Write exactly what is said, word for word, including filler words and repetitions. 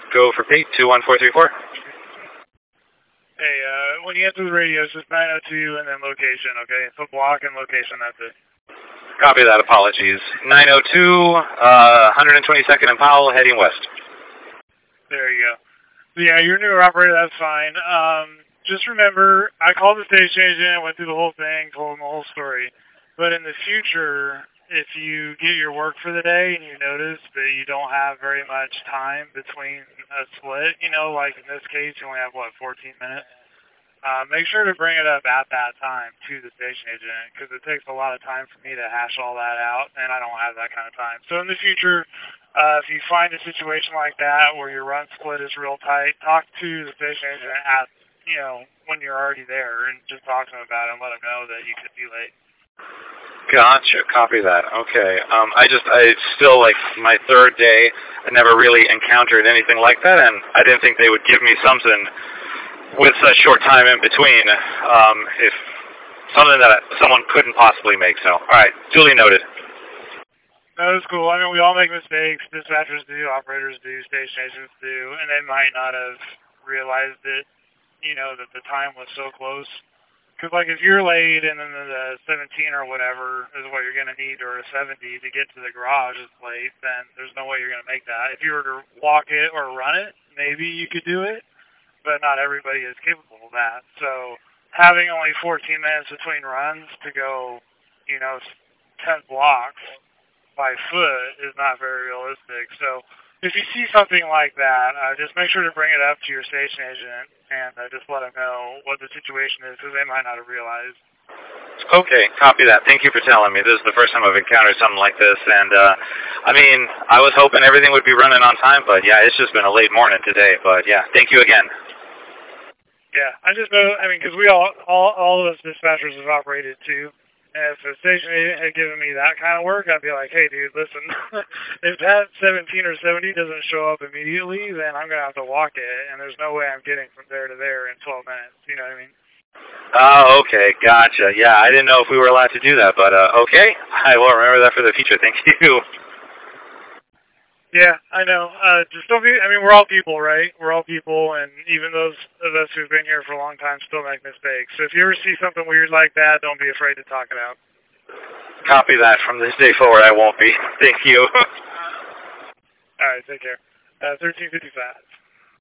Go for Pete, two one four three four. Hey, uh, when you answer the radio, it's just nine oh two and then location, okay? So block and location, that's it. Copy that, apologies. nine oh two, uh, one twenty-second and Powell, heading west. There you go. So yeah, you're a newer operator, that's fine. Um, just remember, I called the station agent, went through the whole thing, told him the whole story. But in the future, if you get your work for the day and you notice that you don't have very much time between a split, you know, like in this case, you only have, what, fourteen minutes? Uh, make sure to bring it up at that time to the station agent, because it takes a lot of time for me to hash all that out, and I don't have that kind of time. So in the future, uh, if you find a situation like that where your run split is real tight, talk to the station agent at, you know, when you're already there, and just talk to them about it and let them know that you could be late. Gotcha. Copy that. Okay. Um, I just, I it's still like my third day. I never really encountered anything like that, and I didn't think they would give me something with such short time in between. Um, if something that someone couldn't possibly make. So, all right, duly noted. That was cool. I mean, we all make mistakes. Dispatchers do, operators do, station agents do, and they might not have realized it. You know that the time was so close. Because, like, if you're late and then the seventeen or whatever is what you're going to need, or a seventy to get to the garage is late, then there's no way you're going to make that. If you were to walk it or run it, maybe you could do it, but not everybody is capable of that. So having only fourteen minutes between runs to go, you know, ten blocks by foot is not very realistic. So if you see something like that, uh, just make sure to bring it up to your station agent and uh, just let them know what the situation is, because they might not have realized. Okay, copy that. Thank you for telling me. This is the first time I've encountered something like this, and uh, I mean, I was hoping everything would be running on time, but yeah, it's just been a late morning today. But yeah, thank you again. Yeah, I just know. I mean, because we all, all, all of us dispatchers have operated too. And if the station agent had given me that kind of work, I'd be like, hey, dude, listen, if that seventeen or seventy doesn't show up immediately, then I'm going to have to walk it, and there's no way I'm getting from there to there in twelve minutes. You know what I mean? Oh, okay, gotcha. Yeah, I didn't know if we were allowed to do that, but uh, okay. I will remember that for the future. Thank you. Yeah, I know. Uh, just don't be, I mean, we're all people, right? We're all people, and even those of us who've been here for a long time still make mistakes. So if you ever see something weird like that, don't be afraid to talk it out. Copy that. From this day forward, I won't be. Thank you. All right, take care. Uh, thirteen fifty-five.